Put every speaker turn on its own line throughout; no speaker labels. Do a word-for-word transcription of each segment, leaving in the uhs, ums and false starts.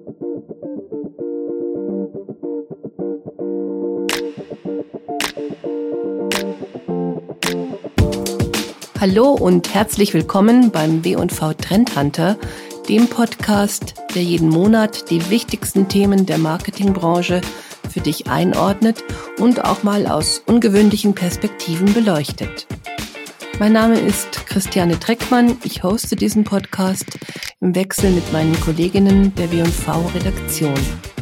Hallo und herzlich willkommen beim W und V Trend Hunter, dem Podcast, der jeden Monat die wichtigsten Themen der Marketingbranche für dich einordnet und auch mal aus ungewöhnlichen Perspektiven beleuchtet. Mein Name ist Christiane Treckmann, ich hoste diesen Podcast im Wechsel mit meinen Kolleginnen der W und V-Redaktion.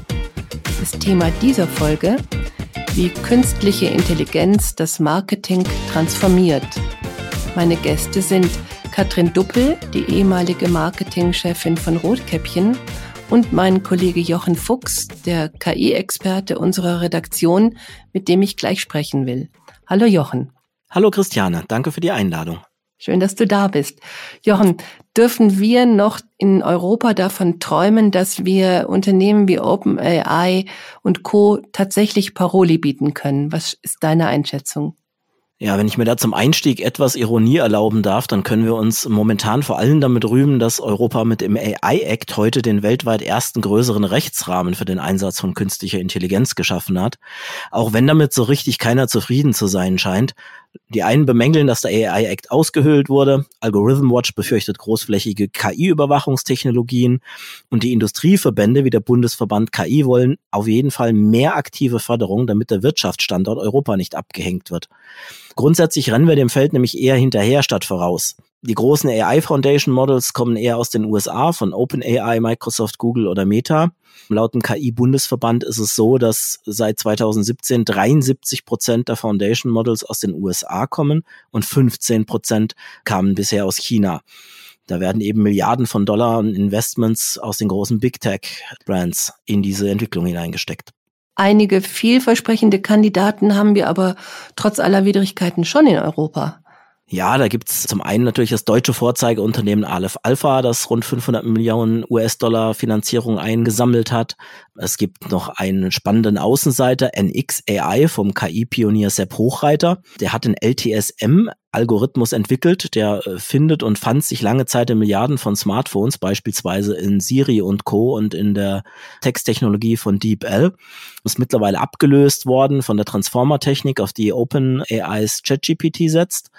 Das Thema dieser Folge: wie künstliche Intelligenz das Marketing transformiert. Meine Gäste sind Katrin Duppel, die ehemalige Marketingchefin von Rotkäppchen, und mein Kollege Jochen Fuchs, der K I-Experte unserer Redaktion, mit dem ich gleich sprechen will. Hallo Jochen.
Hallo Christiane, danke für die Einladung.
Schön, dass du da bist. Jochen, dürfen wir noch in Europa davon träumen, dass wir Unternehmen wie OpenAI und Co. tatsächlich Paroli bieten können? Was ist deine Einschätzung?
Ja, wenn ich mir da zum Einstieg etwas Ironie erlauben darf, dann können wir uns momentan vor allem damit rühmen, dass Europa mit dem A I-Act heute den weltweit ersten größeren Rechtsrahmen für den Einsatz von künstlicher Intelligenz geschaffen hat. Auch wenn damit so richtig keiner zufrieden zu sein scheint. Die einen bemängeln, dass der A I-Act ausgehöhlt wurde. Algorithm Watch befürchtet großflächige K I-Überwachungstechnologien. Und die Industrieverbände wie der Bundesverband K I wollen auf jeden Fall mehr aktive Förderung, damit der Wirtschaftsstandort Europa nicht abgehängt wird. Grundsätzlich rennen wir dem Feld nämlich eher hinterher statt voraus. Die großen A I Foundation Models kommen eher aus den U S A, von OpenAI, Microsoft, Google oder Meta. Laut dem K I-Bundesverband ist es so, dass seit zweitausendsiebzehn dreiundsiebzig Prozent der Foundation Models aus den U S A kommen und fünfzehn Prozent kamen bisher aus China. Da werden eben Milliarden von Dollar an Investments aus den großen Big Tech Brands in diese Entwicklung hineingesteckt.
Einige vielversprechende Kandidaten haben wir aber trotz aller Widrigkeiten schon in Europa.
Ja, da gibt's zum einen natürlich das deutsche Vorzeigeunternehmen Aleph Alpha, das rund fünfhundert Millionen U S-Dollar Finanzierung eingesammelt hat. Es gibt noch einen spannenden Außenseiter, N X A I vom K I-Pionier Sepp Hochreiter. Der hat den L T S M-Algorithmus entwickelt. Der äh, findet und fand sich lange Zeit in Milliarden von Smartphones, beispielsweise in Siri und Co. und in der Texttechnologie von DeepL. Ist mittlerweile abgelöst worden von der Transformer-Technik, auf die OpenAI's ChatGPT setzt.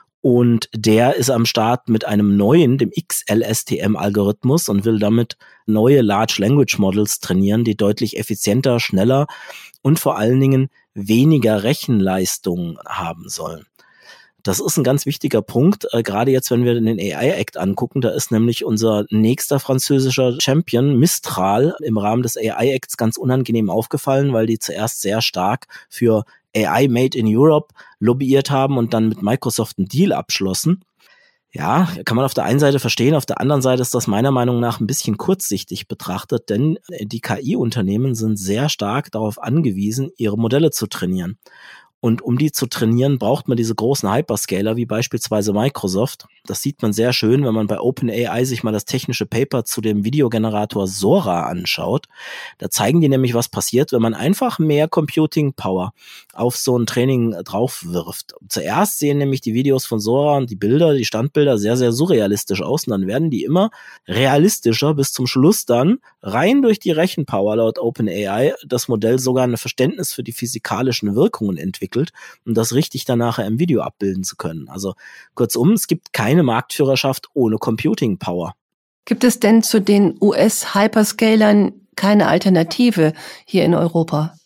Und der ist am Start mit einem neuen, dem X L S T M-Algorithmus, und will damit neue Large Language Models trainieren, die deutlich effizienter, schneller und vor allen Dingen weniger Rechenleistung haben sollen. Das ist ein ganz wichtiger Punkt, äh, gerade jetzt, wenn wir den A I-Act angucken. Da ist nämlich unser nächster französischer Champion, Mistral, im Rahmen des A I-Acts ganz unangenehm aufgefallen, weil die zuerst sehr stark für A I Made in Europe lobbyiert haben und dann mit Microsoft einen Deal abschlossen. Ja, kann man auf der einen Seite verstehen, auf der anderen Seite ist das meiner Meinung nach ein bisschen kurzsichtig betrachtet, denn die K I-Unternehmen sind sehr stark darauf angewiesen, ihre Modelle zu trainieren. Und um die zu trainieren, braucht man diese großen Hyperscaler wie beispielsweise Microsoft. Das sieht man sehr schön, wenn man bei OpenAI sich mal das technische Paper zu dem Videogenerator Sora anschaut. Da zeigen die nämlich, was passiert, wenn man einfach mehr Computing Power auf so ein Training drauf wirft. Zuerst sehen nämlich die Videos von Sora und die Bilder, die Standbilder sehr, sehr surrealistisch aus. Und dann werden die immer realistischer, bis zum Schluss dann rein durch die Rechenpower laut OpenAI das Modell sogar ein Verständnis für die physikalischen Wirkungen entwickelt, um das richtig dann nachher im Video abbilden zu können. Also kurzum, es gibt keine Marktführerschaft ohne Computing Power.
Gibt es denn zu den U S-Hyperscalern keine Alternative hier in Europa?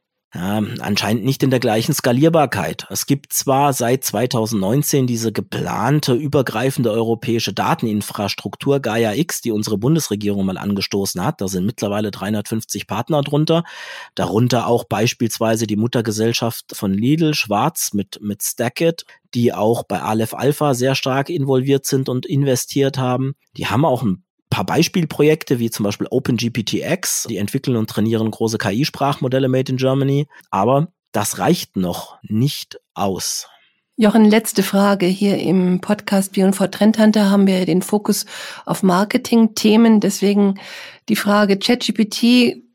Ja, anscheinend nicht in der gleichen Skalierbarkeit. Es gibt zwar seit zweitausendneunzehn diese geplante, übergreifende europäische Dateninfrastruktur Gaia X, die unsere Bundesregierung mal angestoßen hat. Da sind mittlerweile dreihundertfünfzig Partner drunter. Darunter auch beispielsweise die Muttergesellschaft von Lidl, Schwarz, mit, mit Stackit, die auch bei Aleph Alpha sehr stark involviert sind und investiert haben. Die haben auch ein paar Beispielprojekte, wie zum Beispiel OpenGPT-X, die entwickeln und trainieren große K I-Sprachmodelle made in Germany, aber das reicht noch nicht aus.
Jochen, letzte Frage. Hier im Podcast W und V Trend Hunter haben wir den Fokus auf Marketing-Themen, deswegen die Frage: ChatGPT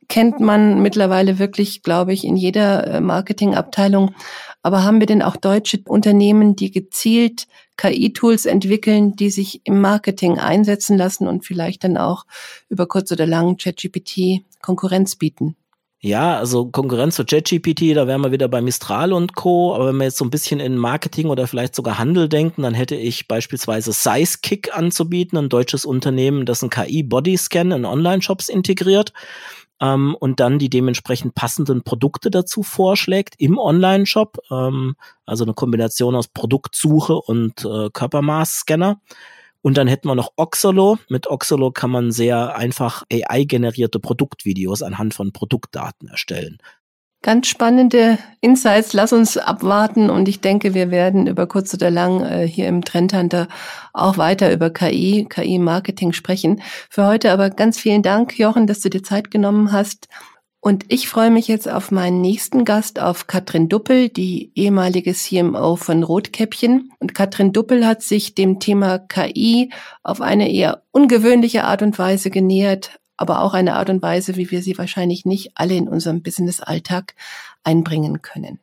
kennt man mittlerweile wirklich, glaube ich, in jeder Marketingabteilung. Aber haben wir denn auch deutsche Unternehmen, die gezielt K I-Tools entwickeln, die sich im Marketing einsetzen lassen und vielleicht dann auch über kurz oder lang ChatGPT Konkurrenz bieten?
Ja, also Konkurrenz zu ChatGPT, da wären wir wieder bei Mistral und Co. Aber wenn wir jetzt so ein bisschen in Marketing oder vielleicht sogar Handel denken, dann hätte ich beispielsweise Sizekick anzubieten, ein deutsches Unternehmen, das ein K I-Bodyscan in Online-Shops integriert ähm, und dann die dementsprechend passenden Produkte dazu vorschlägt im Online-Shop. Ähm, also eine Kombination aus Produktsuche und äh, Körpermaßscanner. Und dann hätten wir noch Oxolo. Mit Oxolo kann man sehr einfach A I-generierte Produktvideos anhand von Produktdaten erstellen.
Ganz spannende Insights. Lass uns abwarten. Und ich denke, wir werden über kurz oder lang äh, hier im Trendhunter auch weiter über K I, K I-Marketing sprechen. Für heute aber ganz vielen Dank, Jochen, dass du dir Zeit genommen hast. Und ich freue mich jetzt auf meinen nächsten Gast, auf Katrin Duppel, die ehemalige C M O von Rotkäppchen. Und Katrin Duppel hat sich dem Thema K I auf eine eher ungewöhnliche Art und Weise genähert, aber auch eine Art und Weise, wie wir sie wahrscheinlich nicht alle in unserem Business-Alltag einbringen können.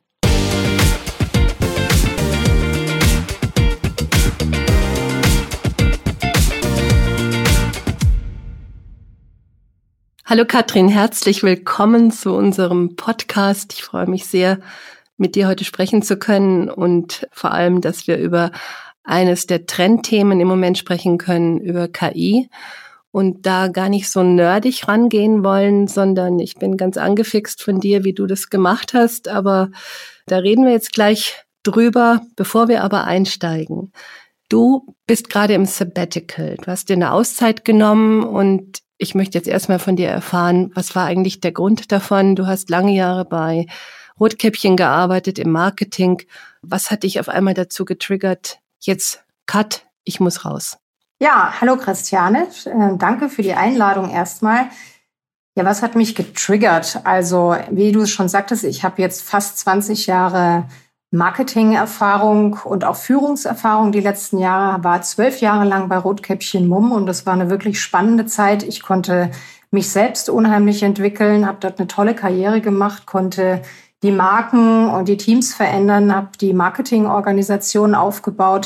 Hallo Katrin, herzlich willkommen zu unserem Podcast. Ich freue mich sehr, mit dir heute sprechen zu können und vor allem, dass wir über eines der Trendthemen im Moment sprechen können, über K I. Und da gar nicht so nerdig rangehen wollen, sondern ich bin ganz angefixt von dir, wie du das gemacht hast. Aber da reden wir jetzt gleich drüber, bevor wir aber einsteigen. Du bist gerade im Sabbatical. Du hast dir eine Auszeit genommen und ich möchte jetzt erstmal von dir erfahren, was war eigentlich der Grund davon? Du hast lange Jahre bei Rotkäppchen gearbeitet im Marketing. Was hat dich auf einmal dazu getriggert? Jetzt Cut, ich muss raus.
Ja, hallo Christiane. Äh, danke für die Einladung erstmal. Ja, was hat mich getriggert? Also, wie du es schon sagtest, ich habe jetzt fast zwanzig Jahre Marketing-Erfahrung und auch Führungserfahrung die letzten Jahre, war zwölf Jahre lang bei Rotkäppchen Mumm und das war eine wirklich spannende Zeit. Ich konnte mich selbst unheimlich entwickeln, habe dort eine tolle Karriere gemacht, konnte die Marken und die Teams verändern, habe die Marketingorganisation aufgebaut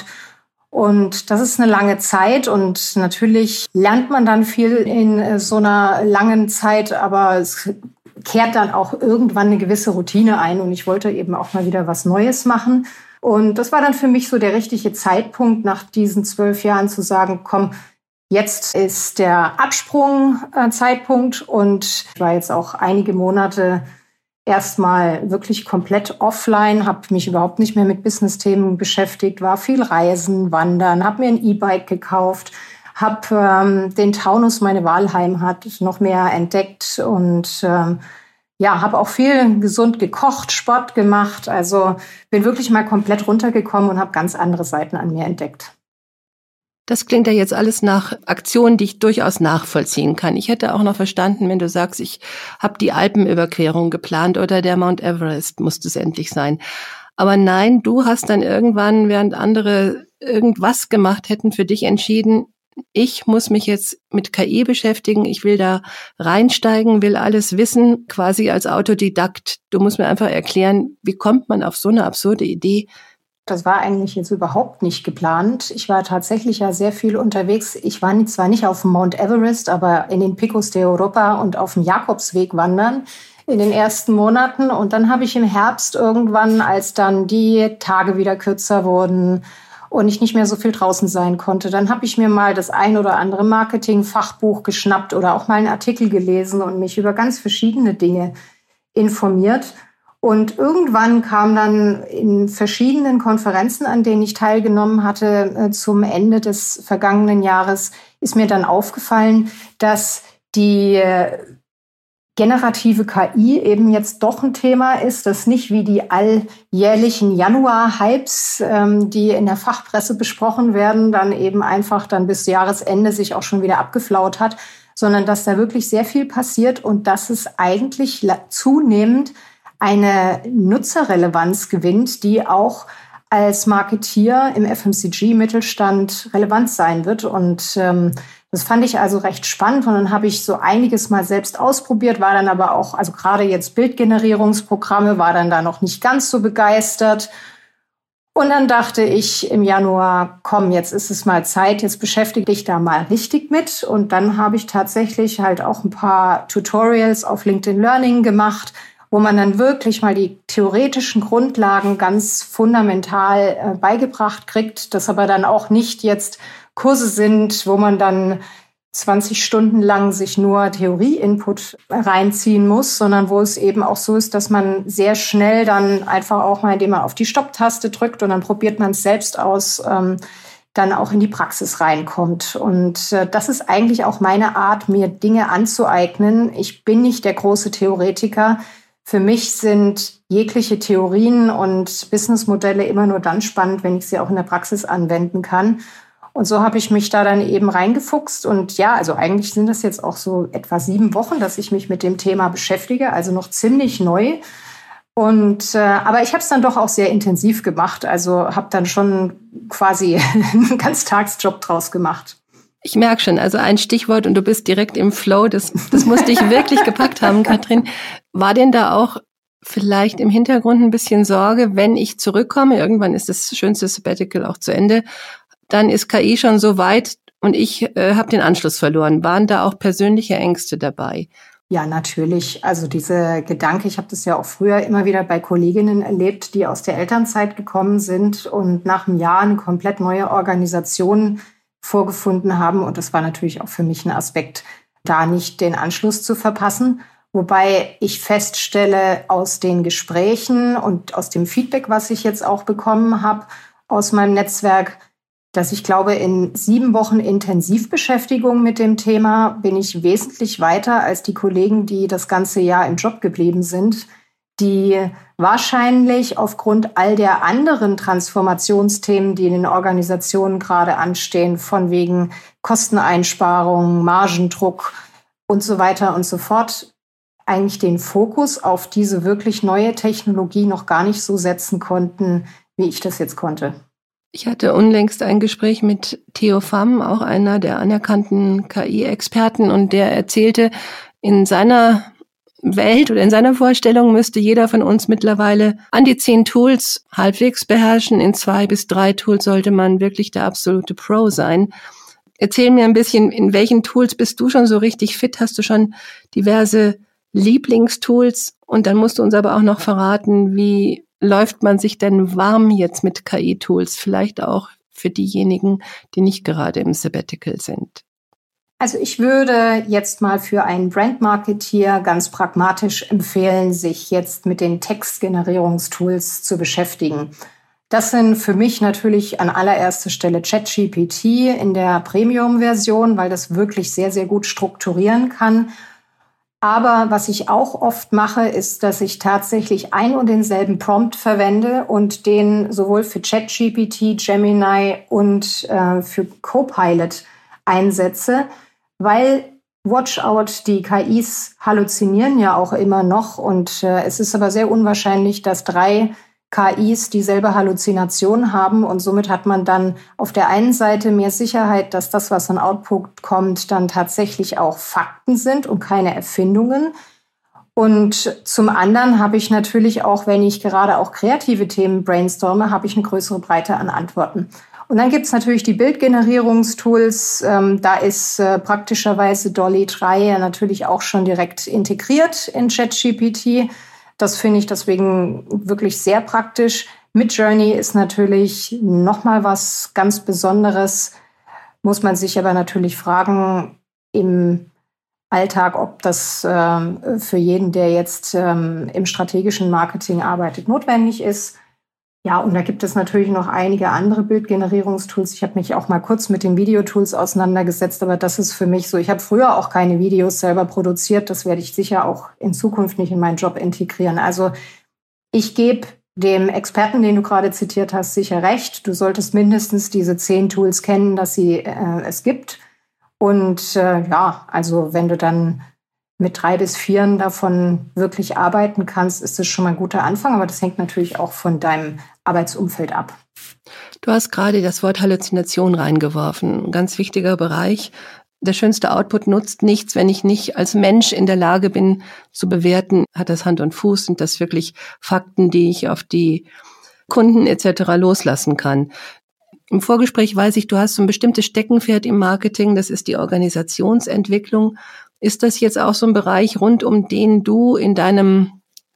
und das ist eine lange Zeit und natürlich lernt man dann viel in so einer langen Zeit, aber es kehrt dann auch irgendwann eine gewisse Routine ein und ich wollte eben auch mal wieder was Neues machen. Und das war dann für mich so der richtige Zeitpunkt, nach diesen zwölf Jahren zu sagen, komm, jetzt ist der Absprung-Zeitpunkt und ich war jetzt auch einige Monate erstmal wirklich komplett offline, habe mich überhaupt nicht mehr mit Business-Themen beschäftigt, war viel Reisen, Wandern, habe mir ein E-Bike gekauft, habe ähm, den Taunus, meine Wahlheimat, noch mehr entdeckt und ähm, ja, habe auch viel gesund gekocht, Sport gemacht. Also bin wirklich mal komplett runtergekommen und habe ganz andere Seiten an mir entdeckt.
Das klingt ja jetzt alles nach Aktionen, die ich durchaus nachvollziehen kann. Ich hätte auch noch verstanden, wenn du sagst, ich habe die Alpenüberquerung geplant oder der Mount Everest musste es endlich sein. Aber nein, du hast dann irgendwann, während andere irgendwas gemacht hätten, für dich entschieden, ich muss mich jetzt mit K I beschäftigen, ich will da reinsteigen, will alles wissen, quasi als Autodidakt. Du musst mir einfach erklären, wie kommt man auf so eine absurde Idee?
Das war eigentlich jetzt überhaupt nicht geplant. Ich war tatsächlich ja sehr viel unterwegs. Ich war zwar nicht auf dem Mount Everest, aber in den Picos de Europa und auf dem Jakobsweg wandern in den ersten Monaten. Und dann habe ich im Herbst irgendwann, als dann die Tage wieder kürzer wurden und ich nicht mehr so viel draußen sein konnte, dann habe ich mir mal das ein oder andere Marketing-Fachbuch geschnappt oder auch mal einen Artikel gelesen und mich über ganz verschiedene Dinge informiert. Und irgendwann kam dann in verschiedenen Konferenzen, an denen ich teilgenommen hatte, zum Ende des vergangenen Jahres, ist mir dann aufgefallen, dass die generative K I eben jetzt doch ein Thema ist, das nicht wie die alljährlichen Januar-Hypes, ähm, die in der Fachpresse besprochen werden, dann eben einfach dann bis Jahresende sich auch schon wieder abgeflaut hat, sondern dass da wirklich sehr viel passiert und dass es eigentlich zunehmend eine Nutzerrelevanz gewinnt, die auch als Marketeer im F M C G-Mittelstand relevant sein wird. Und ähm, das fand ich also recht spannend. Und dann habe ich so einiges mal selbst ausprobiert, war dann aber auch, also gerade jetzt Bildgenerierungsprogramme, war dann da noch nicht ganz so begeistert. Und dann dachte ich im Januar, komm, jetzt ist es mal Zeit, jetzt beschäftige dich da mal richtig mit. Und dann habe ich tatsächlich halt auch ein paar Tutorials auf LinkedIn Learning gemacht, wo man dann wirklich mal die theoretischen Grundlagen ganz fundamental äh, beigebracht kriegt, das aber dann auch nicht jetzt Kurse sind, wo man dann zwanzig Stunden lang sich nur Theorie-Input reinziehen muss, sondern wo es eben auch so ist, dass man sehr schnell dann einfach auch mal, indem man auf die Stopptaste drückt und dann probiert man es selbst aus, ähm, dann auch in die Praxis reinkommt. Und äh, das ist eigentlich auch meine Art, mir Dinge anzueignen. Ich bin nicht der große Theoretiker. Für mich sind jegliche Theorien und Businessmodelle immer nur dann spannend, wenn ich sie auch in der Praxis anwenden kann. Und so habe ich mich da dann eben reingefuchst. Und ja, also eigentlich sind das jetzt auch so etwa sieben Wochen, dass ich mich mit dem Thema beschäftige, also noch ziemlich neu. Und äh, aber ich habe es dann doch auch sehr intensiv gemacht. Also habe dann schon quasi einen Ganztagsjob draus gemacht.
Ich merke schon, also ein Stichwort und du bist direkt im Flow. Das, das musste ich wirklich gepackt haben, Katrin. War denn da auch vielleicht im Hintergrund ein bisschen Sorge, wenn ich zurückkomme, irgendwann ist das schönste Sabbatical auch zu Ende, dann ist K I schon so weit und ich äh, habe den Anschluss verloren. Waren da auch persönliche Ängste dabei?
Ja, natürlich. Also diese Gedanke, ich habe das ja auch früher immer wieder bei Kolleginnen erlebt, die aus der Elternzeit gekommen sind und nach einem Jahr eine komplett neue Organisation vorgefunden haben. Und das war natürlich auch für mich ein Aspekt, da nicht den Anschluss zu verpassen. Wobei ich feststelle aus den Gesprächen und aus dem Feedback, was ich jetzt auch bekommen habe aus meinem Netzwerk, dass ich glaube, in sieben Wochen Intensivbeschäftigung mit dem Thema bin ich wesentlich weiter als die Kollegen, die das ganze Jahr im Job geblieben sind, die wahrscheinlich aufgrund all der anderen Transformationsthemen, die in den Organisationen gerade anstehen, von wegen Kosteneinsparungen, Margendruck und so weiter und so fort, eigentlich den Fokus auf diese wirklich neue Technologie noch gar nicht so setzen konnten, wie ich das jetzt konnte.
Ich hatte unlängst ein Gespräch mit Theo Pham, auch einer der anerkannten K I-Experten, und der erzählte, in seiner Welt oder in seiner Vorstellung müsste jeder von uns mittlerweile an die zehn Tools halbwegs beherrschen. In zwei bis drei Tools sollte man wirklich der absolute Pro sein. Erzähl mir ein bisschen, in welchen Tools bist du schon so richtig fit? Hast du schon diverse Lieblingstools? Und dann musst du uns aber auch noch verraten, wie läuft man sich denn warm jetzt mit K I-Tools? Vielleicht auch für diejenigen, die nicht gerade im Sabbatical sind.
Also ich würde jetzt mal für einen Brand-Marketeer ganz pragmatisch empfehlen, sich jetzt mit den Textgenerierungstools zu beschäftigen. Das sind für mich natürlich an allererster Stelle ChatGPT in der Premium-Version, weil das wirklich sehr, sehr gut strukturieren kann. Aber was ich auch oft mache, ist, dass ich tatsächlich ein und denselben Prompt verwende und den sowohl für ChatGPT, Gemini und äh, für Copilot einsetze, weil watch out, die K Is halluzinieren ja auch immer noch und äh, es ist aber sehr unwahrscheinlich, dass drei K Is dieselbe Halluzination haben und somit hat man dann auf der einen Seite mehr Sicherheit, dass das, was an Output kommt, dann tatsächlich auch Fakten sind und keine Erfindungen. Und zum anderen habe ich natürlich auch, wenn ich gerade auch kreative Themen brainstorme, habe ich eine größere Breite an Antworten. Und dann gibt es natürlich die Bildgenerierungstools. Ähm, da ist äh, praktischerweise D A L L-E drei natürlich auch schon direkt integriert in ChatGPT. Das finde ich deswegen wirklich sehr praktisch. Midjourney ist natürlich nochmal was ganz Besonderes. Muss man sich aber natürlich fragen im Alltag, ob das äh, für jeden, der jetzt ähm, im strategischen Marketing arbeitet, notwendig ist. Ja, und da gibt es natürlich noch einige andere Bildgenerierungstools. Ich habe mich auch mal kurz mit den Videotools auseinandergesetzt, aber das ist für mich so. Ich habe früher auch keine Videos selber produziert. Das werde ich sicher auch in Zukunft nicht in meinen Job integrieren. Also ich gebe dem Experten, den du gerade zitiert hast, sicher recht. Du solltest mindestens diese zehn Tools kennen, dass sie äh, es gibt. Und äh, ja, also wenn du dann mit drei bis vieren davon wirklich arbeiten kannst, ist das schon mal ein guter Anfang. Aber das hängt natürlich auch von deinem Arbeitsumfeld ab.
Du hast gerade das Wort Halluzination reingeworfen. Ein ganz wichtiger Bereich. Der schönste Output nutzt nichts, wenn ich nicht als Mensch in der Lage bin zu bewerten, hat das Hand und Fuß, sind das wirklich Fakten, die ich auf die Kunden et cetera loslassen kann. Im Vorgespräch weiß ich, du hast so ein bestimmtes Steckenpferd im Marketing, das ist die Organisationsentwicklung. Ist das jetzt auch so ein Bereich, rund um den du in deinem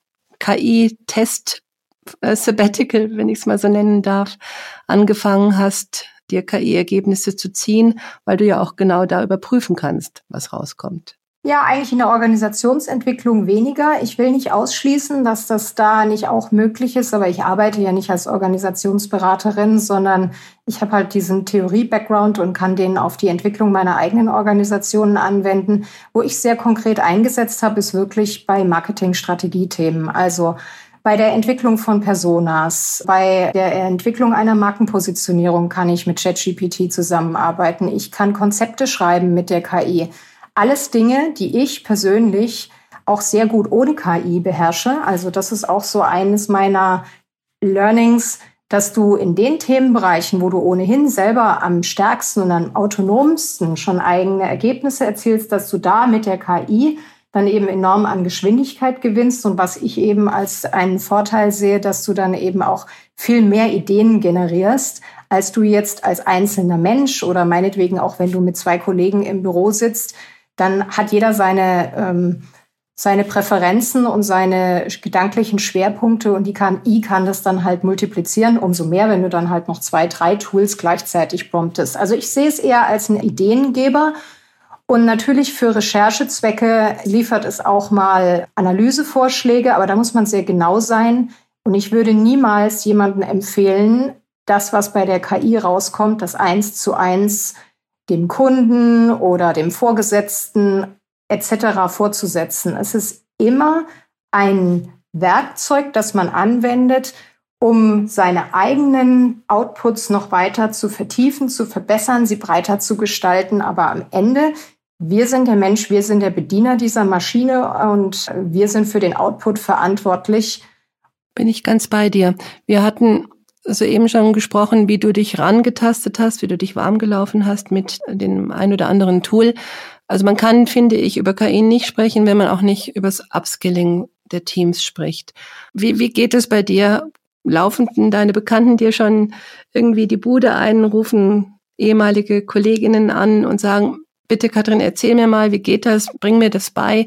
K I-Test äh, Sabbatical, wenn ich es mal so nennen darf, angefangen hast, dir K I-Ergebnisse zu ziehen, weil du ja auch genau da überprüfen kannst, was rauskommt?
Ja, eigentlich in der Organisationsentwicklung weniger. Ich will nicht ausschließen, dass das da nicht auch möglich ist, aber ich arbeite ja nicht als Organisationsberaterin, sondern ich habe halt diesen Theorie-Background und kann den auf die Entwicklung meiner eigenen Organisationen anwenden. Wo ich sehr konkret eingesetzt habe, ist wirklich bei Marketingstrategiethemen. Also bei der Entwicklung von Personas, bei der Entwicklung einer Markenpositionierung kann ich mit ChatGPT zusammenarbeiten. Ich kann Konzepte schreiben mit der K I. Alles Dinge, die ich persönlich auch sehr gut ohne K I beherrsche. Also das ist auch so eines meiner Learnings, dass du in den Themenbereichen, wo du ohnehin selber am stärksten und am autonomsten schon eigene Ergebnisse erzielst, dass du da mit der K I dann eben enorm an Geschwindigkeit gewinnst. Und was ich eben als einen Vorteil sehe, dass du dann eben auch viel mehr Ideen generierst, als du jetzt als einzelner Mensch oder meinetwegen auch, wenn du mit zwei Kollegen im Büro sitzt, dann hat jeder seine, ähm, seine Präferenzen und seine gedanklichen Schwerpunkte und die K I kann das dann halt multiplizieren, umso mehr, wenn du dann halt noch zwei, drei Tools gleichzeitig promptest. Also ich sehe es eher als einen Ideengeber und natürlich für Recherchezwecke liefert es auch mal Analysevorschläge, aber da muss man sehr genau sein und ich würde niemals jemandem empfehlen, das, was bei der K I rauskommt, das eins zu eins dem Kunden oder dem Vorgesetzten et cetera vorzusetzen. Es ist immer ein Werkzeug, das man anwendet, um seine eigenen Outputs noch weiter zu vertiefen, zu verbessern, sie breiter zu gestalten. Aber am Ende, wir sind der Mensch, wir sind der Bediener dieser Maschine und wir sind für den Output verantwortlich.
Bin ich ganz bei dir. Wir hatten soeben schon gesprochen, wie du dich rangetastet hast, wie du dich warm gelaufen hast mit dem ein oder anderen Tool. Also man kann, finde ich, über K I nicht sprechen, wenn man auch nicht über das Upskilling der Teams spricht. Wie, wie geht es bei dir? Laufen deine Bekannten dir schon irgendwie die Bude ein, rufen ehemalige Kolleginnen an und sagen, bitte Katrin, erzähl mir mal, wie geht das? Bring mir das bei.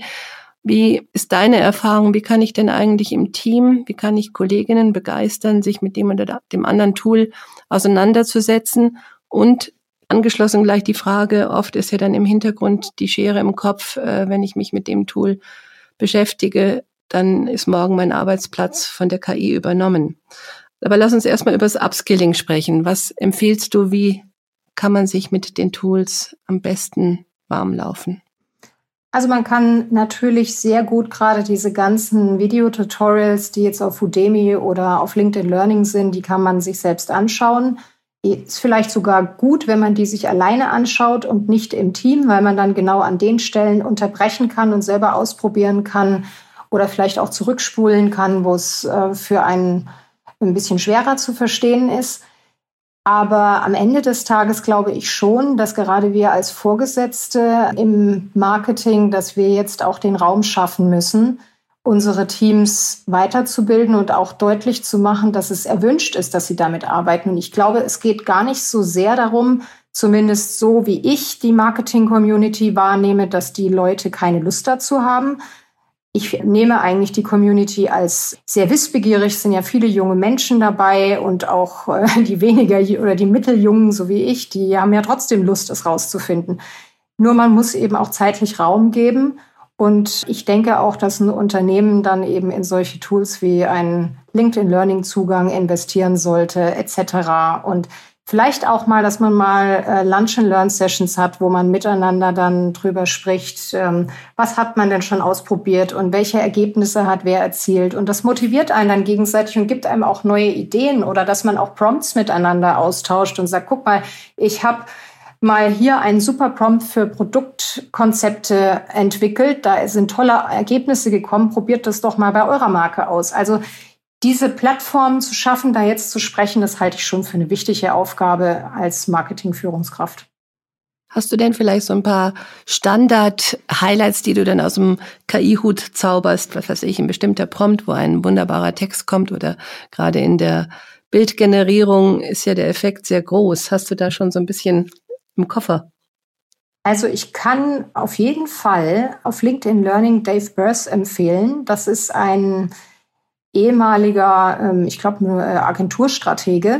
Wie ist deine Erfahrung? Wie kann ich denn eigentlich im Team, wie kann ich Kolleginnen begeistern, sich mit dem oder dem anderen Tool auseinanderzusetzen? Und angeschlossen gleich die Frage, oft ist ja dann im Hintergrund die Schere im Kopf, äh, wenn ich mich mit dem Tool beschäftige, dann ist morgen mein Arbeitsplatz von der K I übernommen. Aber lass uns erstmal über das Upskilling sprechen. Was empfiehlst du, wie kann man sich mit den Tools am besten warm laufen?
Also man kann natürlich sehr gut gerade diese ganzen Videotutorials, die jetzt auf Udemy oder auf LinkedIn Learning sind, die kann man sich selbst anschauen. Ist vielleicht sogar gut, wenn man die sich alleine anschaut und nicht im Team, weil man dann genau an den Stellen unterbrechen kann und selber ausprobieren kann oder vielleicht auch zurückspulen kann, wo es äh, für einen ein bisschen schwerer zu verstehen ist. Aber am Ende des Tages glaube ich schon, dass gerade wir als Vorgesetzte im Marketing, dass wir jetzt auch den Raum schaffen müssen, unsere Teams weiterzubilden und auch deutlich zu machen, dass es erwünscht ist, dass sie damit arbeiten. Und ich glaube, es geht gar nicht so sehr darum, zumindest so wie ich die Marketing-Community wahrnehme, dass die Leute keine Lust dazu haben. Ich nehme eigentlich die Community als sehr wissbegierig, es sind ja viele junge Menschen dabei und auch äh, die weniger oder die Mitteljungen, so wie ich, die haben ja trotzdem Lust, es rauszufinden. Nur man muss eben auch zeitlich Raum geben. Und ich denke auch, dass ein Unternehmen dann eben in solche Tools wie einen LinkedIn-Learning-Zugang investieren sollte, et cetera. Und vielleicht auch mal, dass man mal äh, Lunch-and-Learn-Sessions hat, wo man miteinander dann drüber spricht, ähm, was hat man denn schon ausprobiert und welche Ergebnisse hat wer erzielt. Und das motiviert einen dann gegenseitig und gibt einem auch neue Ideen oder dass man auch Prompts miteinander austauscht und sagt, guck mal, ich habe mal hier einen super Prompt für Produktkonzepte entwickelt. Da sind tolle Ergebnisse gekommen. Probiert das doch mal bei eurer Marke aus. Also diese Plattformen zu schaffen, da jetzt zu sprechen, das halte ich schon für eine wichtige Aufgabe als Marketingführungskraft.
Hast du denn vielleicht so ein paar Standard-Highlights, die du dann aus dem K I-Hut zauberst? Was weiß ich, ein bestimmter Prompt, wo ein wunderbarer Text kommt, oder gerade in der Bildgenerierung ist ja der Effekt sehr groß. Hast du da schon so ein bisschen im Koffer?
Also ich kann auf jeden Fall auf LinkedIn Learning Dave Burrs empfehlen. Das ist ein ehemaliger, ich glaube, Agenturstratege,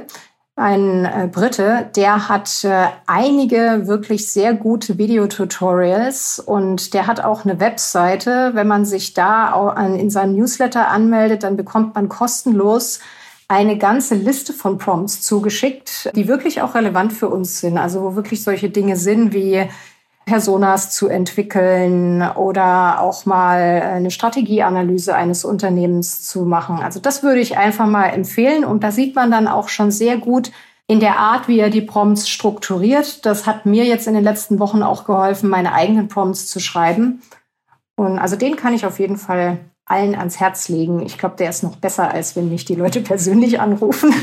ein äh, Brite, der hat äh, einige wirklich sehr gute Videotutorials und der hat auch eine Webseite. Wenn man sich da auch an, in seinem Newsletter anmeldet, dann bekommt man kostenlos eine ganze Liste von Prompts zugeschickt, die wirklich auch relevant für uns sind. Also wo wirklich solche Dinge sind wie Personas zu entwickeln oder auch mal eine Strategieanalyse eines Unternehmens zu machen. Also das würde ich einfach mal empfehlen. Und da sieht man dann auch schon sehr gut in der Art, wie er die Prompts strukturiert. Das hat mir jetzt in den letzten Wochen auch geholfen, meine eigenen Prompts zu schreiben. Und also den kann ich auf jeden Fall allen ans Herz legen. Ich glaube, der ist noch besser, als wenn mich die Leute persönlich anrufen.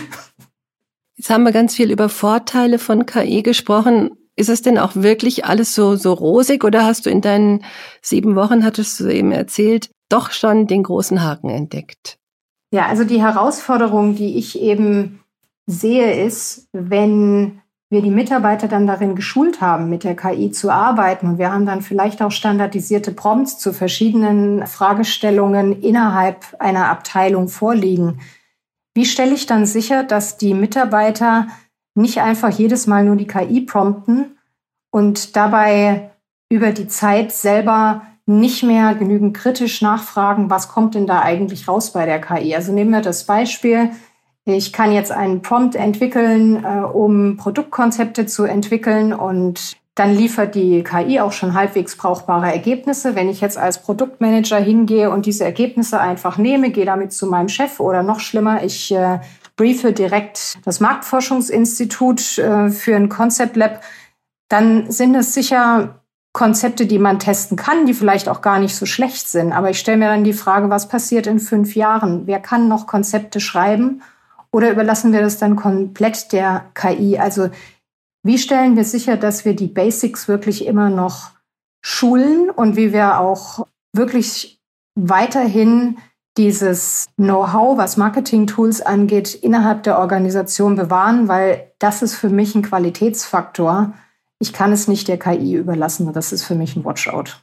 Jetzt haben wir ganz viel über Vorteile von K I gesprochen. Ist es denn auch wirklich alles so, so rosig, oder hast du in deinen sieben Wochen, hattest du eben erzählt, doch schon den großen Haken entdeckt?
Ja, also die Herausforderung, die ich eben sehe, ist, wenn wir die Mitarbeiter dann darin geschult haben, mit der K I zu arbeiten, und wir haben dann vielleicht auch standardisierte Prompts zu verschiedenen Fragestellungen innerhalb einer Abteilung vorliegen. Wie stelle ich dann sicher, dass die Mitarbeiter nicht einfach jedes Mal nur die K I prompten und dabei über die Zeit selber nicht mehr genügend kritisch nachfragen, was kommt denn da eigentlich raus bei der K I? Also nehmen wir das Beispiel, ich kann jetzt einen Prompt entwickeln, äh, um Produktkonzepte zu entwickeln, und dann liefert die K I auch schon halbwegs brauchbare Ergebnisse. Wenn ich jetzt als Produktmanager hingehe und diese Ergebnisse einfach nehme, gehe damit zu meinem Chef, oder noch schlimmer, ich äh, briefe direkt das Marktforschungsinstitut äh, für ein Concept Lab, dann sind es sicher Konzepte, die man testen kann, die vielleicht auch gar nicht so schlecht sind. Aber ich stelle mir dann die Frage, was passiert in fünf Jahren? Wer kann noch Konzepte schreiben? Oder überlassen wir das dann komplett der K I? Also wie stellen wir sicher, dass wir die Basics wirklich immer noch schulen und wie wir auch wirklich weiterhin dieses Know-how, was Marketing-Tools angeht, innerhalb der Organisation bewahren, weil das ist für mich ein Qualitätsfaktor. Ich kann es nicht der K I überlassen, und das ist für mich ein Watchout.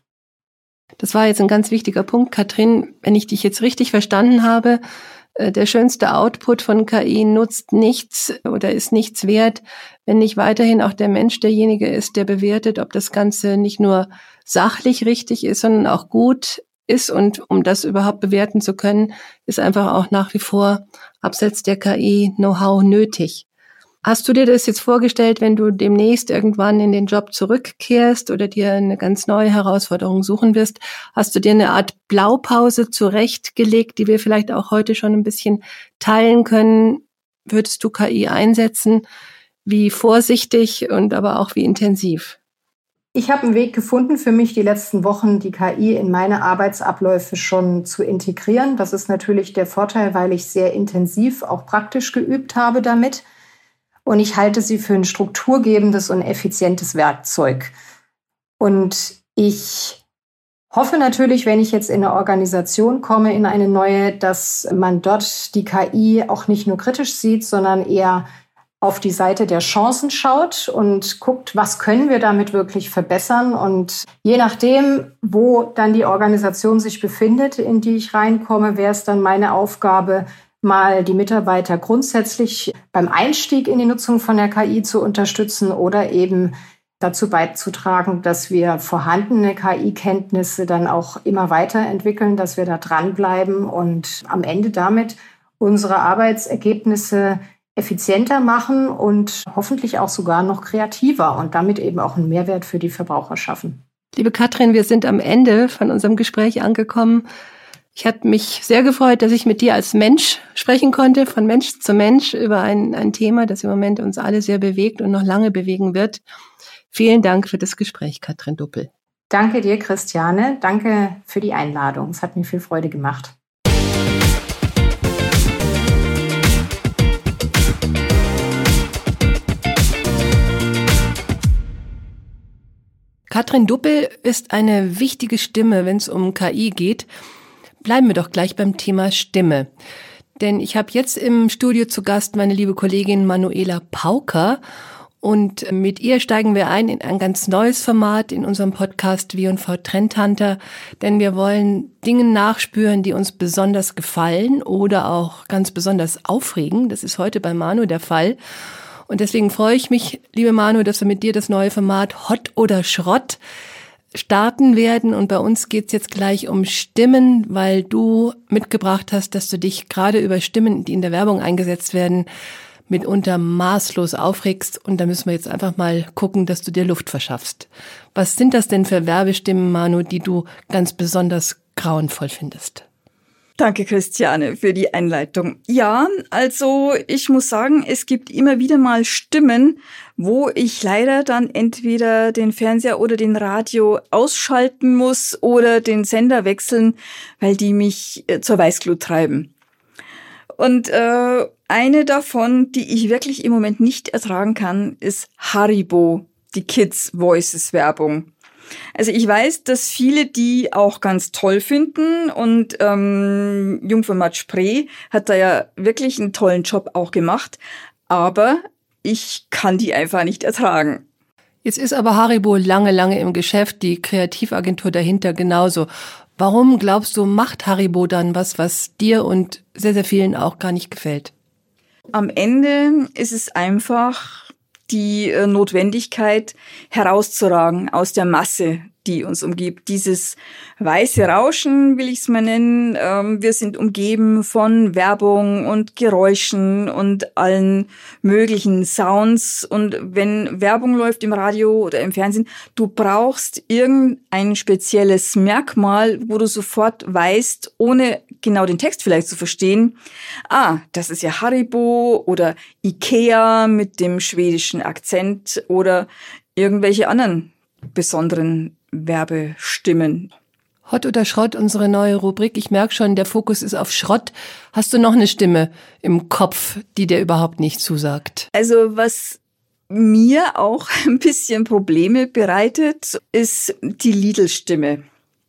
Das war jetzt ein ganz wichtiger Punkt, Katrin. Wenn ich dich jetzt richtig verstanden habe, der schönste Output von K I nutzt nichts oder ist nichts wert, wenn nicht weiterhin auch der Mensch derjenige ist, der bewertet, ob das Ganze nicht nur sachlich richtig ist, sondern auch gut ist. Und um das überhaupt bewerten zu können, ist einfach auch nach wie vor abseits der K I Know-how nötig. Hast du dir das jetzt vorgestellt, wenn du demnächst irgendwann in den Job zurückkehrst oder dir eine ganz neue Herausforderung suchen wirst, hast du dir eine Art Blaupause zurechtgelegt, die wir vielleicht auch heute schon ein bisschen teilen können? Würdest du K I einsetzen? Wie vorsichtig und aber auch wie intensiv?
Ich habe einen Weg gefunden, für mich die letzten Wochen die K I in meine Arbeitsabläufe schon zu integrieren. Das ist natürlich der Vorteil, weil ich sehr intensiv auch praktisch geübt habe damit. Und ich halte sie für ein strukturgebendes und effizientes Werkzeug. Und ich hoffe natürlich, wenn ich jetzt in eine Organisation komme, in eine neue, dass man dort die K I auch nicht nur kritisch sieht, sondern eher auf die Seite der Chancen schaut und guckt, was können wir damit wirklich verbessern. Und je nachdem, wo dann die Organisation sich befindet, in die ich reinkomme, wäre es dann meine Aufgabe, mal die Mitarbeiter grundsätzlich beim Einstieg in die Nutzung von der K I zu unterstützen oder eben dazu beizutragen, dass wir vorhandene K I-Kenntnisse dann auch immer weiterentwickeln, dass wir da dranbleiben und am Ende damit unsere Arbeitsergebnisse effizienter machen und hoffentlich auch sogar noch kreativer und damit eben auch einen Mehrwert für die Verbraucher schaffen.
Liebe Katrin, wir sind am Ende von unserem Gespräch angekommen. Ich hatte mich sehr gefreut, dass ich mit dir als Mensch sprechen konnte, von Mensch zu Mensch, über ein, ein Thema, das im Moment uns alle sehr bewegt und noch lange bewegen wird. Vielen Dank für das Gespräch, Katrin Duppel.
Danke dir, Christiane. Danke für die Einladung. Es hat mir viel Freude gemacht.
Katrin Duppel ist eine wichtige Stimme, wenn es um K I geht. Bleiben wir doch gleich beim Thema Stimme. Denn ich habe jetzt im Studio zu Gast meine liebe Kollegin Manuela Pauker. Und mit ihr steigen wir ein in ein ganz neues Format in unserem Podcast W und V Trendhunter. Denn wir wollen Dingen nachspüren, die uns besonders gefallen oder auch ganz besonders aufregen. Das ist heute bei Manu der Fall. Und deswegen freue ich mich, liebe Manu, dass wir mit dir das neue Format Hot oder Schrott starten werden. Und bei uns geht's jetzt gleich um Stimmen, weil du mitgebracht hast, dass du dich gerade über Stimmen, die in der Werbung eingesetzt werden, mitunter maßlos aufregst. Und da müssen wir jetzt einfach mal gucken, dass du dir Luft verschaffst. Was sind das denn für Werbestimmen, Manu, die du ganz besonders grauenvoll findest?
Danke, Christiane, für die Einleitung. Ja, also ich muss sagen, es gibt immer wieder mal Stimmen, wo ich leider dann entweder den Fernseher oder den Radio ausschalten muss oder den Sender wechseln, weil die mich äh, zur Weißglut treiben. Und äh, eine davon, die ich wirklich im Moment nicht ertragen kann, ist Haribo, die Kids Voices Werbung. Also ich weiß, dass viele die auch ganz toll finden und ähm, Jungformat Spree hat da ja wirklich einen tollen Job auch gemacht, aber ich kann die einfach nicht ertragen.
Jetzt ist aber Haribo lange, lange im Geschäft, die Kreativagentur dahinter genauso. Warum glaubst du, macht Haribo dann was, was dir und sehr, sehr vielen auch gar nicht gefällt?
Am Ende ist es einfach die äh, Notwendigkeit herauszuragen aus der Masse, die uns umgibt. Dieses weiße Rauschen, will ich es mal nennen. Ähm, wir sind umgeben von Werbung und Geräuschen und allen möglichen Sounds. Und wenn Werbung läuft im Radio oder im Fernsehen, du brauchst irgendein spezielles Merkmal, wo du sofort weißt, ohne genau den Text vielleicht zu verstehen, ah, das ist ja Haribo oder Ikea mit dem schwedischen Akzent oder irgendwelche anderen besonderen Werbestimmen.
Hot oder Schrott, unsere neue Rubrik. Ich merke schon, der Fokus ist auf Schrott. Hast du noch eine Stimme im Kopf, die dir überhaupt nicht zusagt?
Also was mir auch ein bisschen Probleme bereitet, ist die Lidl-Stimme.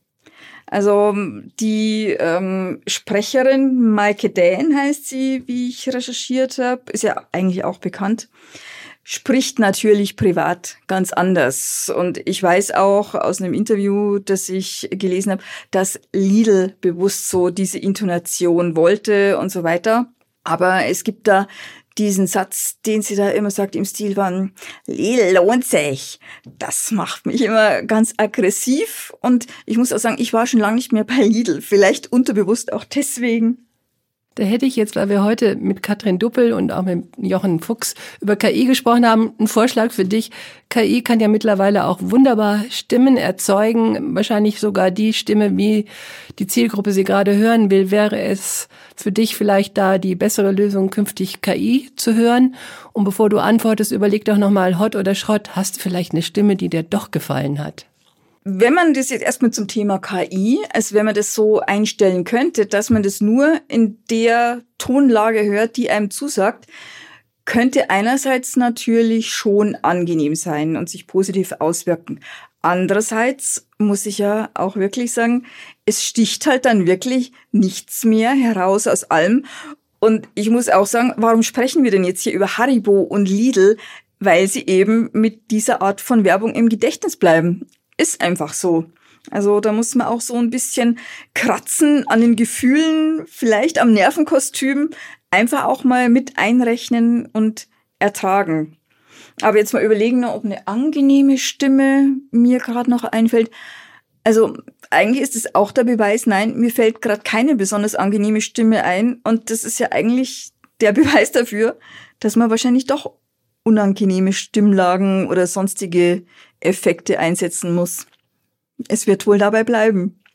Also die ähm, Sprecherin, Maike Dähn heißt sie, wie ich recherchiert habe, ist ja eigentlich auch bekannt, spricht natürlich privat ganz anders. Und ich weiß auch aus einem Interview, das ich gelesen habe, dass Lidl bewusst so diese Intonation wollte und so weiter. Aber es gibt da diesen Satz, den sie da immer sagt im Stil von Lidl lohnt sich. Das macht mich immer ganz aggressiv. Und ich muss auch sagen, ich war schon lange nicht mehr bei Lidl. Vielleicht unterbewusst auch deswegen.
Da hätte ich jetzt, weil wir heute mit Katrin Duppel und auch mit Jochen Fuchs über K I gesprochen haben, einen Vorschlag für dich. K I kann ja mittlerweile auch wunderbar Stimmen erzeugen, wahrscheinlich sogar die Stimme, wie die Zielgruppe sie gerade hören will. Wäre es für dich vielleicht da die bessere Lösung, künftig K I zu hören? Und bevor du antwortest, überleg doch nochmal, Hot oder Schrott, hast du vielleicht eine Stimme, die dir doch gefallen hat?
Wenn man das jetzt erstmal zum Thema K I, also wenn man das so einstellen könnte, dass man das nur in der Tonlage hört, die einem zusagt, könnte einerseits natürlich schon angenehm sein und sich positiv auswirken. Andererseits muss ich ja auch wirklich sagen, es sticht halt dann wirklich nichts mehr heraus aus allem. Und ich muss auch sagen, warum sprechen wir denn jetzt hier über Haribo und Lidl? Weil sie eben mit dieser Art von Werbung im Gedächtnis bleiben. Ist einfach so. Also da muss man auch so ein bisschen kratzen an den Gefühlen, vielleicht am Nervenkostüm, einfach auch mal mit einrechnen und ertragen. Aber jetzt mal überlegen, ob eine angenehme Stimme mir gerade noch einfällt. Also eigentlich ist es auch der Beweis, nein, mir fällt gerade keine besonders angenehme Stimme ein. Und das ist ja eigentlich der Beweis dafür, dass man wahrscheinlich doch unangenehme Stimmlagen oder sonstige Effekte einsetzen muss. Es wird wohl dabei bleiben.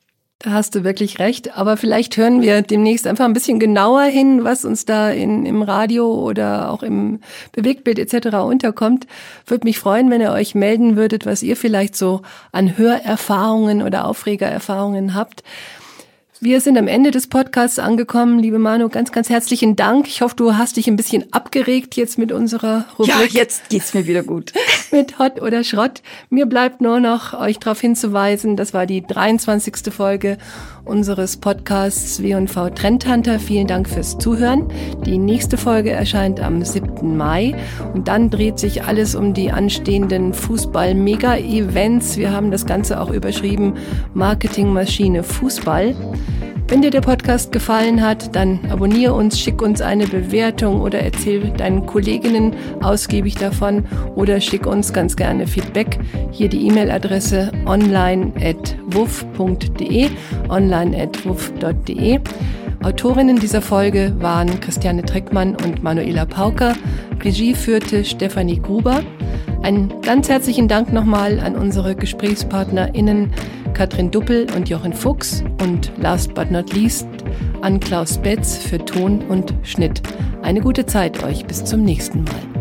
Da hast du wirklich recht. Aber vielleicht hören wir demnächst einfach ein bisschen genauer hin, was uns da in, im Radio oder auch im Bewegtbild et cetera unterkommt. Würde mich freuen, wenn ihr euch melden würdet, was ihr vielleicht so an Hörerfahrungen oder Aufregererfahrungen habt. Wir sind am Ende des Podcasts angekommen. Liebe Manu, ganz, ganz herzlichen Dank. Ich hoffe, du hast dich ein bisschen abgeregt jetzt mit unserer Rubrik.
Ja, jetzt geht's mir wieder gut.
Mit Hot oder Schrott. Mir bleibt nur noch, euch darauf hinzuweisen, das war die dreiundzwanzigste Folge unseres Podcasts W und V Trendhunter. Vielen Dank fürs Zuhören. Die nächste Folge erscheint am siebten Mai und dann dreht sich alles um die anstehenden Fußball-Mega-Events. Wir haben das Ganze auch überschrieben Marketingmaschine Fußball. Wenn dir der Podcast gefallen hat, dann abonniere uns, schick uns eine Bewertung oder erzähl deinen Kolleginnen ausgiebig davon oder schick uns ganz gerne Feedback. Hier die E-Mail-Adresse online at wuff punkt de, online at wuff punkt de. Autorinnen dieser Folge waren Christiane Trickmann und Manuela Pauker. Regie führte Stefanie Gruber. Einen ganz herzlichen Dank nochmal an unsere GesprächspartnerInnen Katrin Duppel und Jochen Fuchs und last but not least an Klaus Betz für Ton und Schnitt. Eine gute Zeit euch, bis zum nächsten Mal.